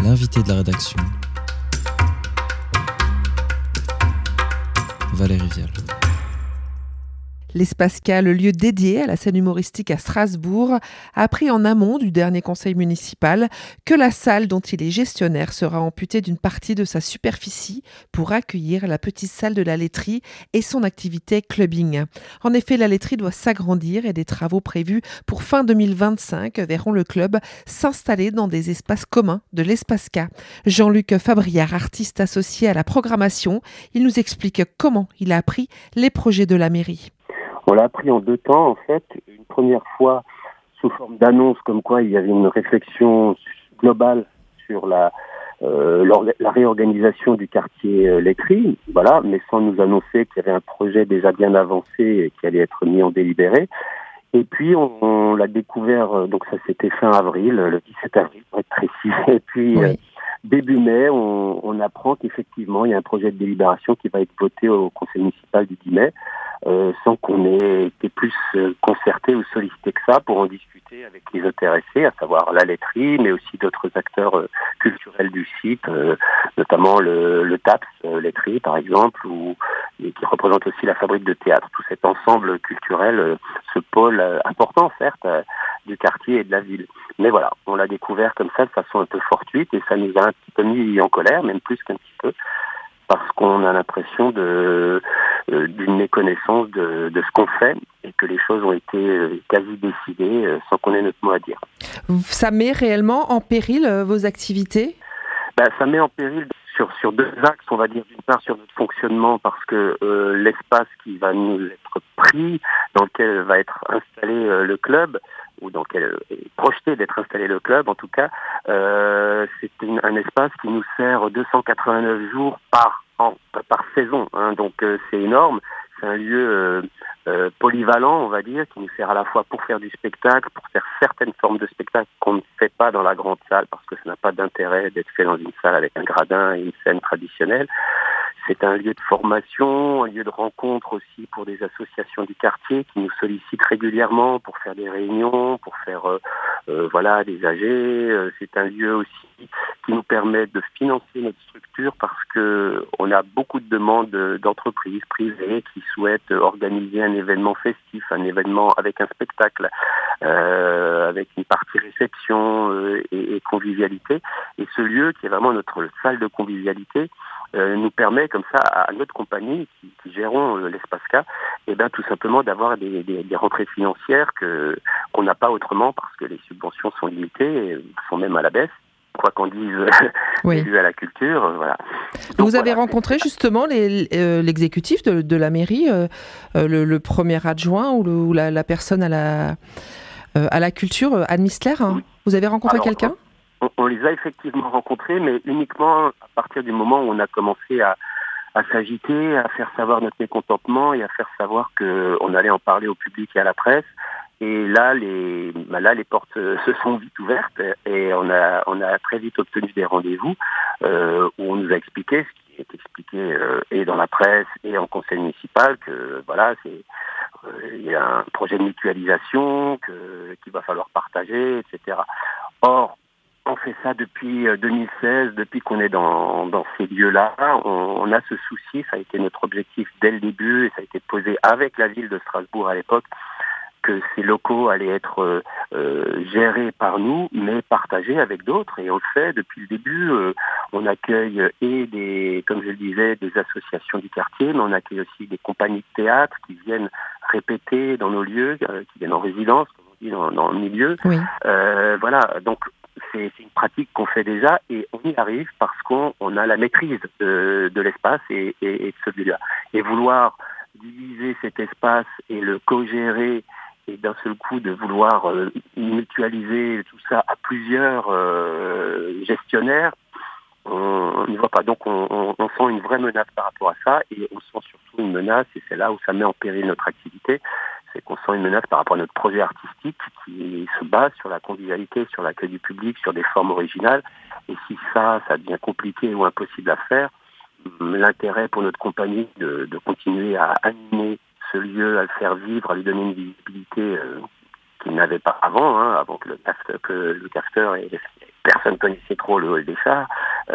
L'invité de la rédaction, Valérie Vial. L'Espace K, le lieu dédié à la scène humoristique à Strasbourg, a appris en amont du dernier conseil municipal que la salle dont il est gestionnaire sera amputée d'une partie de sa superficie pour accueillir la petite salle de la laiterie et son activité clubbing. En effet, la laiterie doit s'agrandir et des travaux prévus pour fin 2025 verront le club s'installer dans des espaces communs de l'Espace K. Jean-Luc Fabriard, artiste associé à la programmation, il nous explique comment il a appris les projets de la mairie. On l'a appris en deux temps, en fait. Une première fois, sous forme d'annonce, comme quoi il y avait une réflexion globale sur la réorganisation du quartier laiterie, voilà, mais sans nous annoncer qu'il y avait un projet déjà bien avancé et qui allait être mis en délibéré. Et puis, on l'a découvert, donc ça c'était fin avril, le 17 avril, pour être précis. Et puis, Oui. Début mai, on apprend qu'effectivement, il y a un projet de délibération qui va être voté au conseil municipal du 10 mai, sans qu'on ait été plus concerté ou sollicité que ça pour en discuter avec les intéressés, à savoir la laiterie, mais aussi d'autres acteurs culturels du site, notamment le TAPS laiterie par exemple, et qui représente aussi la fabrique de théâtre. Tout cet ensemble culturel, ce pôle important certes du quartier et de la ville. Mais voilà, on l'a découvert comme ça de façon un peu fortuite et ça nous a un petit peu mis en colère, même plus qu'un petit peu, parce qu'on a l'impression d'une méconnaissance de ce qu'on fait et que les choses ont été quasi décidées sans qu'on ait notre mot à dire. Ça met réellement en péril vos activités ? Ça met en péril sur deux axes, on va dire. D'une part sur notre fonctionnement, parce que l'espace qui va nous être pris, dans lequel va être installé le club, ou dans lequel est projeté d'être installé le club en tout cas, c'est un espace qui nous sert 289 jours par saison, hein, donc c'est énorme. C'est un lieu polyvalent, on va dire, qui nous sert à la fois pour faire du spectacle, pour faire certaines formes de spectacle qu'on ne fait pas dans la grande salle, parce que ça n'a pas d'intérêt d'être fait dans une salle avec un gradin et une scène traditionnelle. C'est un lieu de formation, un lieu de rencontre aussi pour des associations du quartier qui nous sollicitent régulièrement pour faire des réunions, pour faire des AG. C'est un lieu aussi qui nous permet de financer notre structure parce que on a beaucoup de demandes d'entreprises privées qui souhaitent organiser un événement festif, un événement avec un spectacle, avec une partie réception et convivialité. Et ce lieu qui est vraiment notre salle de convivialité nous permet comme ça à notre compagnie qui gérons l'Espace K, tout simplement d'avoir des rentrées financières qu'on n'a pas autrement parce que les subventions sont limitées, sont même à la baisse, quoi qu'en dise Oui. les élus à la culture, voilà. Donc, vous avez rencontré justement l'exécutif de la mairie, le premier adjoint ou la personne à la culture, Anne Mistler, hein. Oui. Vous avez rencontré quelqu'un ? On les a effectivement rencontrés, mais uniquement à partir du moment où on a commencé à s'agiter, à faire savoir notre mécontentement et à faire savoir qu'on allait en parler au public et à la presse. Et là, les portes se sont vite ouvertes et on a très vite obtenu des rendez-vous où on nous a expliqué ce qui est expliqué et dans la presse et en conseil municipal que voilà, il y a un projet de mutualisation qu'il va falloir partager, etc. Or, on fait ça depuis 2016, depuis qu'on est dans ces lieux-là. On a ce souci, ça a été notre objectif dès le début et ça a été posé avec la ville de Strasbourg à l'époque, que ces locaux allaient être gérés par nous, mais partagés avec d'autres. Et on le fait depuis le début. On accueille comme je le disais, des associations du quartier, mais on accueille aussi des compagnies de théâtre qui viennent répéter dans nos lieux, qui viennent en résidence, comme on dit, dans le milieu. Oui. Donc c'est une pratique qu'on fait déjà et on y arrive parce qu'on a la maîtrise de l'espace et de ce lieu-là. Et vouloir diviser cet espace et le co-gérer et d'un seul coup de vouloir mutualiser tout ça à plusieurs gestionnaires, on n'y voit pas. Donc on sent une vraie menace par rapport à ça et on sent surtout une menace, et c'est là où ça met en péril notre activité, c'est qu'on sent une menace par rapport à notre projet artistique qui se base sur la convivialité, sur l'accueil du public, sur des formes originales. Et si ça devient compliqué ou impossible à faire, l'intérêt pour notre compagnie de continuer à animer ce lieu, à le faire vivre, à lui donner une visibilité qu'il n'avait pas avant, avant que le cafeteur ait personne connaissait trop le hall des chars,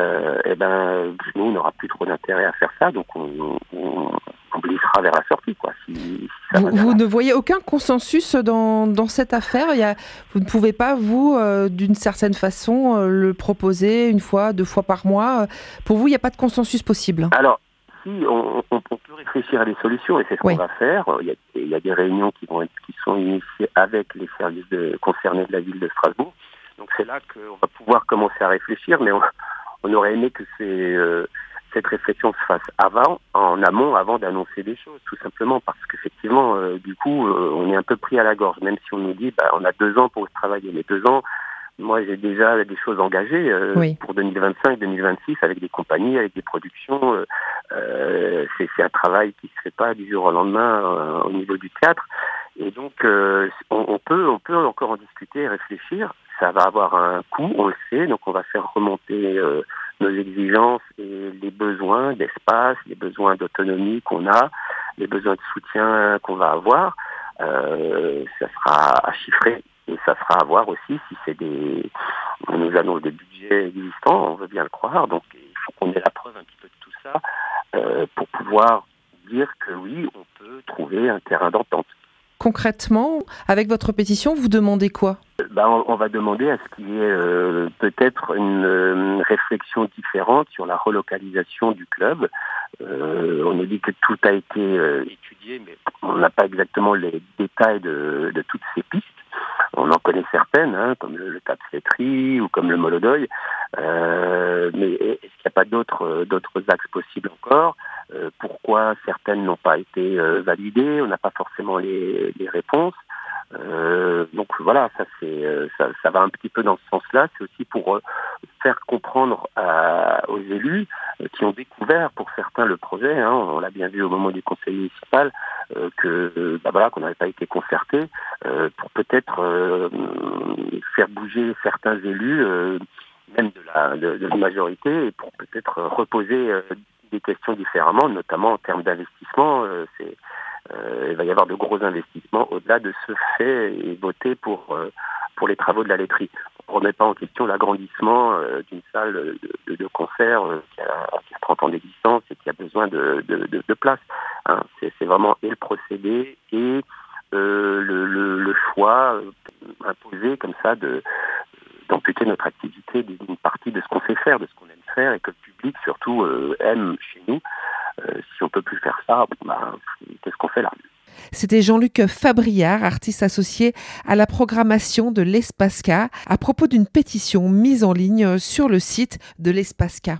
nous, on n'aura plus trop d'intérêt à faire ça, donc on glissera vers la sortie, quoi. Si ça Vous ne voyez aucun consensus dans cette affaire? Vous ne pouvez pas, vous, d'une certaine façon, le proposer 1 fois, 2 fois par mois? Pour vous, il n'y a pas de consensus possible? Alors, si, on peut réfléchir à des solutions, et c'est ce qu'on va faire. Il y a des réunions qui sont initiées avec les services concernés de la ville de Strasbourg. Donc c'est là qu'on va pouvoir commencer à réfléchir, mais on aurait aimé que cette réflexion se fasse en amont, avant d'annoncer des choses, tout simplement, parce qu'effectivement, du coup, on est un peu pris à la gorge, même si on nous dit, on a 2 ans pour travailler. Mais 2 ans, moi, j'ai déjà des choses engagées pour 2025-2026 avec des compagnies, avec des productions. C'est un travail qui se fait pas du jour au lendemain au niveau du théâtre. Et donc, on peut encore en discuter et réfléchir. Ça va avoir un coût, on le sait, donc on va faire remonter nos exigences et les besoins d'espace, les besoins d'autonomie qu'on a, les besoins de soutien qu'on va avoir. Ça sera à chiffrer et ça sera à voir aussi si on nous annonce des budgets existants, on veut bien le croire, donc il faut qu'on ait la preuve un petit peu de tout ça pour pouvoir dire que oui, on peut trouver un terrain d'entente. Concrètement, avec votre pétition, vous demandez quoi? On va demander à ce qu'il y ait peut-être une réflexion différente sur la relocalisation du club. On nous dit que tout a été étudié, mais on n'a pas exactement les détails de toutes ces pistes. On en connaît certaines, comme le Tapseterie ou comme le Molodoy. Mais est-ce qu'il n'y a pas d'autres axes possibles encore? Pourquoi certaines n'ont pas été validées? On n'a pas forcément les réponses. Donc voilà, ça va un petit peu dans ce sens-là. C'est aussi pour faire comprendre aux élus qui ont découvert pour certains le projet. On l'a bien vu au moment du conseil municipal qu'on n'avait pas été concerté pour peut-être faire bouger certains élus, même de la majorité, et pour peut-être reposer des questions différemment, notamment en termes d'investissement. Il va y avoir de gros investissements au-delà de ce fait et voter pour les travaux de la laiterie. On ne remet pas en question l'agrandissement d'une salle de concert qui a 30 ans d'existence et qui a besoin de place. C'est vraiment et le procédé et le choix imposé comme ça d'amputer notre activité d'une partie de ce qu'on sait faire, de ce qu'on aime faire et que le public surtout aime chez nous. Si on peut plus faire ça, qu'est-ce qu'on fait là? C'était Jean-Luc Fabriard, artiste associé à la programmation de l'Espace-K, à propos d'une pétition mise en ligne sur le site de l'Espace-K.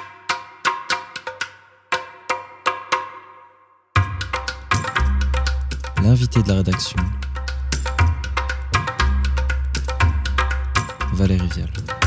L'invité de la rédaction, Valérie Vial.